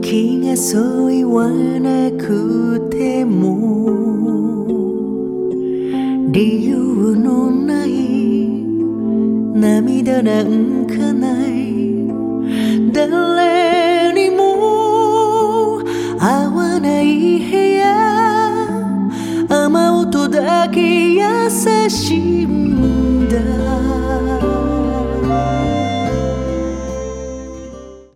気がそう言わなくても理由のない涙なんかない誰にも合わない部屋雨音だけ優しいんだ